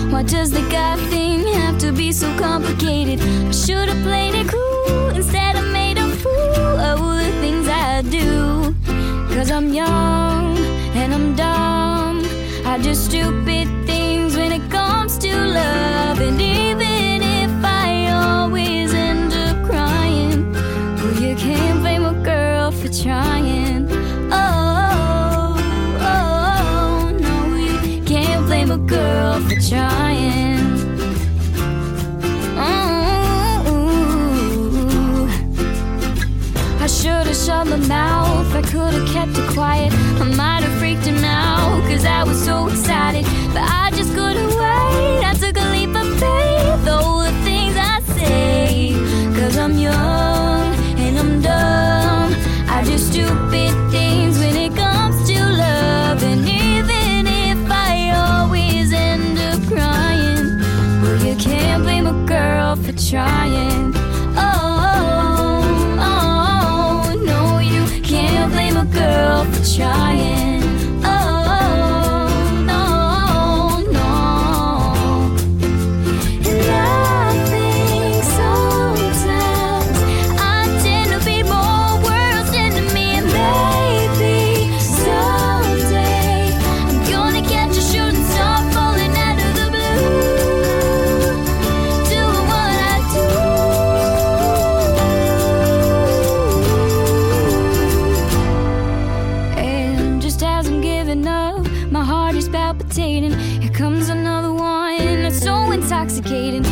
Why does the guy thing have to be so complicated? I should've played it cool, instead I made a fool of all the things I do. Cause I'm young and I'm dumb, I do stupid things when it comes to love. And even if I always end up crying, well, you can't blame a girl for trying. Oh, oh, no, you can't blame a girl for trying. I should've shut my mouth, I could've kept it quiet. I might've freaked him out, cause I was so excited. But I just couldn't wait, I took a leap of faith. All the things I say, cause I'm young and I'm dumb, I do stupid things when it comes to love. And even if I always end up crying, well, you can't blame a girl for trying. Blame a girl for trying. Oh, no, no. And I think sometimes I tend to be more worse than me. And maybe someday I'm gonna catch a shooting star falling out of the blue, doing what I do. My heart is palpitating. Here comes another one that's so intoxicating.